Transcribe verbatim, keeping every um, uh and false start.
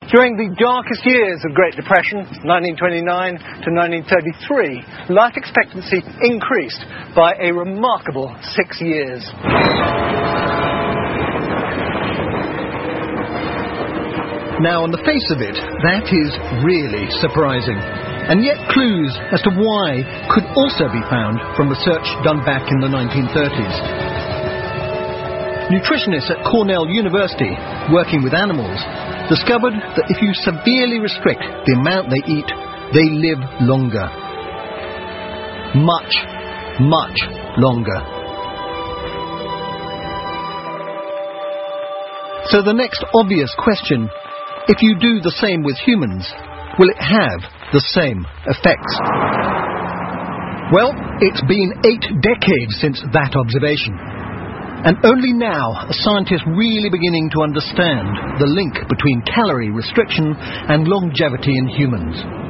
During the darkest years of Great Depression, nineteen twenty-nine to nineteen thirty-three, life expectancy increased by a remarkable six years. Now, on the face of it, that is really surprising. And yet clues as to why could also be found from research done back in the nineteen thirties. Nutritionists at Cornell University, working with animals, discovered that if you severely restrict the amount they eat, they live longer. Much, much longer. So the next obvious question, if you do the same with humans, will it have the same effects? Well, it's been eight decades since that observation. And only now are scientists really beginning to understand the link between calorie restriction and longevity in humans.